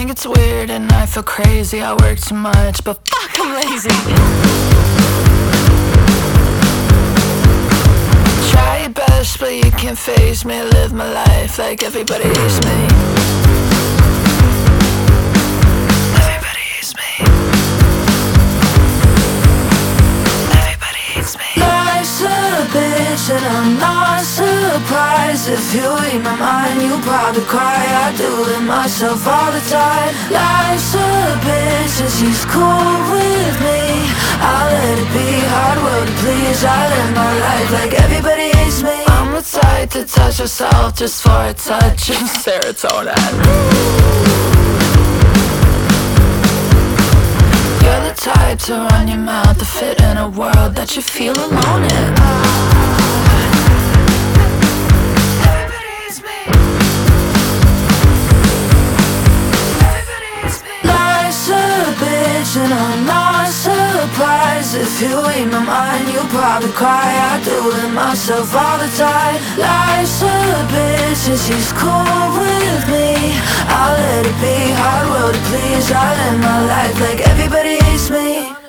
think it's weird and I feel crazy. I work too much, but fuck, I'm lazy. Try your best, but you can't face me. Live my life like everybody hates me. Everybody hates me. Everybody hates me. Life's a bitch and I'm not surprised. If you read my mind, you probably cry. I do it myself all the time. Life's a bitch and she's cool with me. I'll let it be, hard world to please. I live my life like everybody hates me. I'm the type to touch yourself just for a touch of serotonin. You're the type to run your mouth to fit in a world that you feel alone in. Everybody hates me. Everybody hates me. Life's a bitch and I'm not surprised. If you read my mind, you probably cry. I do it myself all the time. Life's a bitch and she's cool with me. I'll let it be, hard world to please. I live my life like everybody hates me.